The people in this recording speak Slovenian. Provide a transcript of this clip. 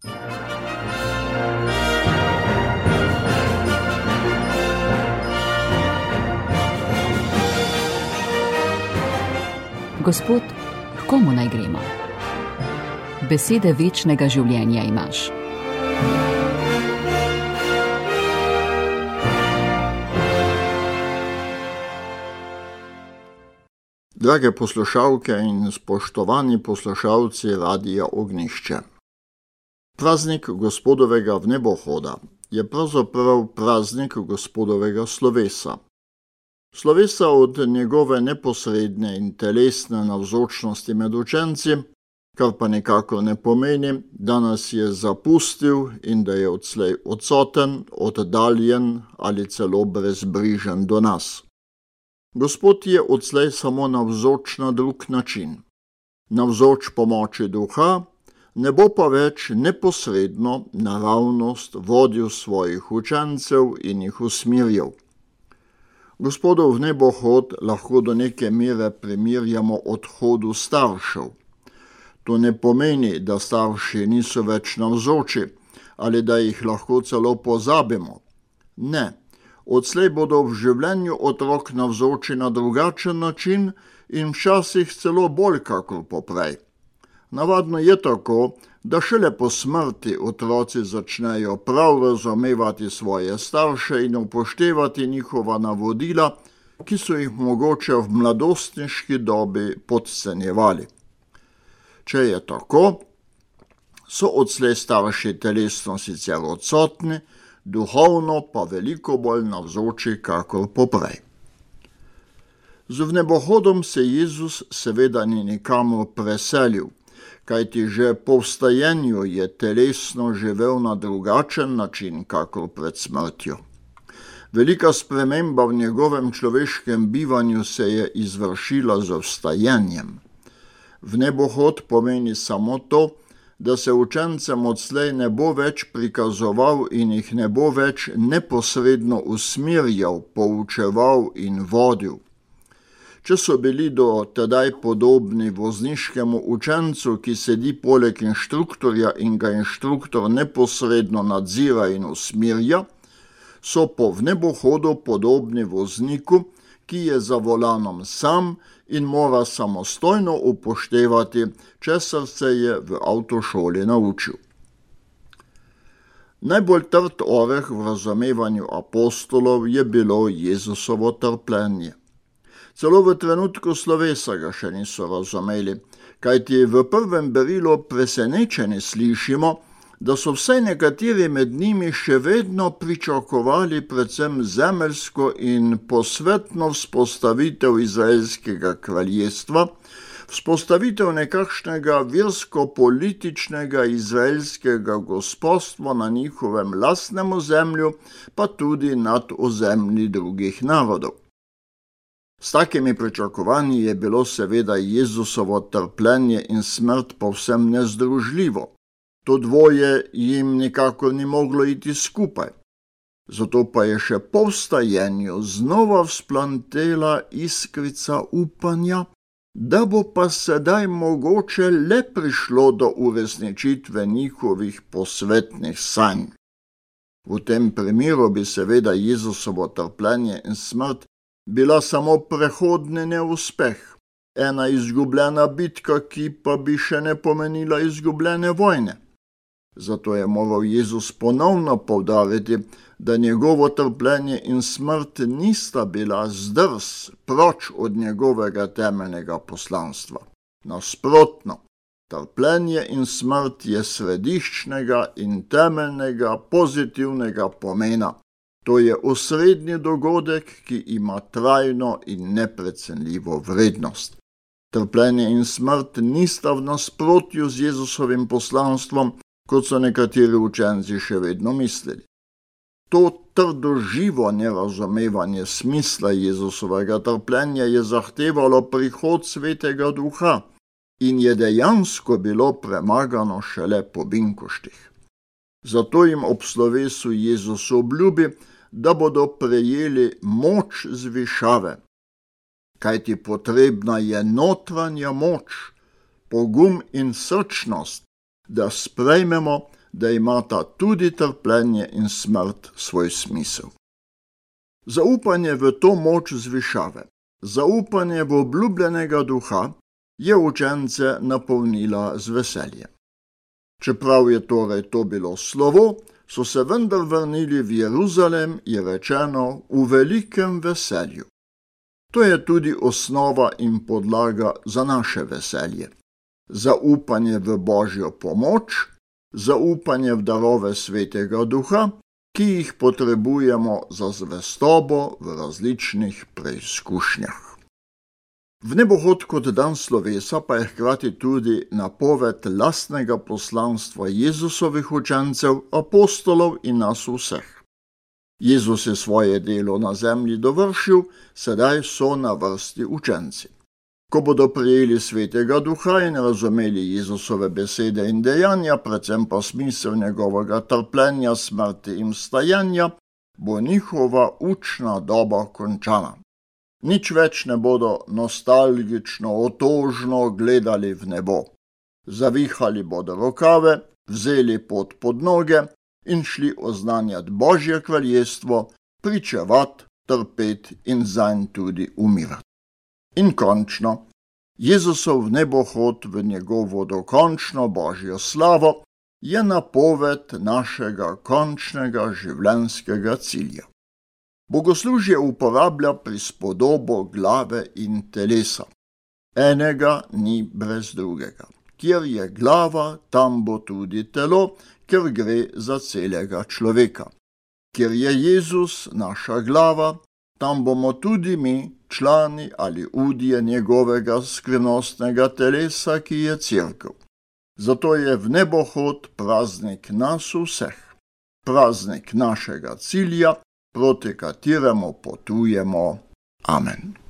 Gospod, komu naj gremo? Besede večnega življenja imaš. Drage poslušalke in spoštovani poslušalci Radia Ognjišče. Praznik Gospodovega vnebohoda je pravzaprav praznik Gospodovega slovesa. Slovesa od njegove neposredne in telesne navzočnosti med učenci, kar pa nikakor ne pomeni, da nas je zapustil in da je odslej odsoten, oddaljen ali celo brezbrižen do nas. Gospod je odslej samo navzoč na drug način. Navzoč pomoči duha, ne bo pa več neposredno naravnost vodil svojih učencev in jih usmirjal. Gospodov vnebohod lahko do neke mere primerjamo odhodu staršev. To ne pomeni, da starši niso več navzoči ali da jih lahko celo pozabimo. Ne, odslej bodo v življenju otrok navzoči na drugačen način in včasih celo bolj kakor poprej. Navadno je tako, da šele po smrti otroci začnejo prav razumevati svoje starše in upoštevati njihova navodila, ki so jih mogoče v mladostniški dobi podcenjevali. Če je tako, so odslej starši telesno sicer odsotni, duhovno pa veliko bolj navzoči kakor poprej. Z vnebohodom se Jezus seveda ni nikamor preselil, kajti že po vstajenju je telesno živel na drugačen način kakor pred smrtjo. Velika sprememba v njegovem človeškem bivanju se je izvršila z vstajenjem. Vnebohod pomeni samo to, da se učencem odslej ne bo več prikazoval in jih ne bo več neposredno usmerjal, poučeval in vodil. Če so bili do tedaj podobni vozniškemu učencu, ki sedi poleg inštruktorja in ga inštruktor neposredno nadzira in usmerja, so po vnebohodu podobni vozniku, ki je za volanom sam in mora samostojno upoštevati, česar se je v avtošoli naučil. Najbolj trd oreh v razumevanju apostolov je bilo Jezusovo trpljenje. Celo v trenutku slovesa ga še niso razumeli, kajti v prvem berilu presenečeni slišimo, da so vsaj nekateri med njimi še vedno pričakovali predvsem zemeljsko in posvetno vzpostavitev izraelskega kraljestva, vzpostavitev nekakšnega versko-političnega izraelskega gospodstva na njihovem lastnem ozemlju, pa tudi nad ozemlji drugih narodov. S takimi pričakovanji je bilo seveda Jezusovo trpljenje in smrt povsem nezdružljivo. To dvoje jim nikakor ni moglo iti skupaj. Zato pa je še po vstajenju znova vzplantela iskrica upanja, da bo pa sedaj mogoče le prišlo do uresničitve njihovih posvetnih sanj. V tem primeru bi seveda Jezusovo trpljenje in smrt bila samo prehodni neuspeh, ena izgubljena bitka, ki pa bi še ne pomenila izgubljene vojne. Zato je moral Jezus ponovno poudariti, da njegovo trpljenje in smrt nista bila zdrs proč od njegovega temeljnega poslanstva. Nasprotno, trpljenje in smrt je središčnega in temeljnega pozitivnega pomena. To je osrednji dogodek, ki ima trajno in neprecenljivo vrednost. Trpljenje in smrt nista v nasprotju z Jezusovim poslanstvom, kot so nekateri učenci še vedno mislili. To trdoživo nerazumevanje smisla Jezusovega trpljenja je zahtevalo prihod Svetega Duha in je dejansko bilo premagano šele po binkoštih. Zato jim ob slovesu Jezus obljubi, da bodo prejeli moč zvišave, kajti potrebna je notranja moč, pogum in srčnost, da sprejmemo, da imata tudi trpljenje in smrt svoj smisel. Zaupanje v to moč zvišave, zaupanje v obljubljenega duha je učence napolnila z veseljem. Čeprav je torej to bilo slovo, so se vendar vrnili v Jeruzalem, je rečeno, v velikem veselju. To je tudi osnova in podlaga za naše veselje. Zaupanje v Božjo pomoč, zaupanje v darove Svetega Duha, ki jih potrebujemo za zvestobo v različnih preizkušnjah. Vnebohod kot dan slovesa pa je hkrati tudi napoved lastnega poslanstva Jezusovih učencev, apostolov in nas vseh. Jezus je svoje delo na zemlji dovršil, sedaj so na vrsti učenci. Ko bodo prijeli Svetega Duha in razumeli Jezusove besede in dejanja, predvsem pa smisel njegovega trpljenja, smrti in vstajanja, bo njihova učna doba končana. Nič več ne bodo nostalgično, otožno gledali v nebo. Zavihali bodo rokave, vzeli pot pod noge in šli oznanjati Božje kraljestvo, pričevati, trpeti in zanj tudi umirati. In končno, Jezusov nebohod v njegovo dokončno Božjo slavo je napoved našega končnega življenjskega cilja. Bogoslužje uporablja prispodobo glave in telesa. Enega ni brez drugega. Kjer je glava, tam bo tudi telo, ker gre za celega človeka. Kjer je Jezus naša glava, tam bomo tudi mi, člani ali udje njegovega skrivnostnega telesa, ki je cerkev. Zato je vnebohod praznik nas vseh, praznik našega cilja, proti kateremu potujemo. Amen.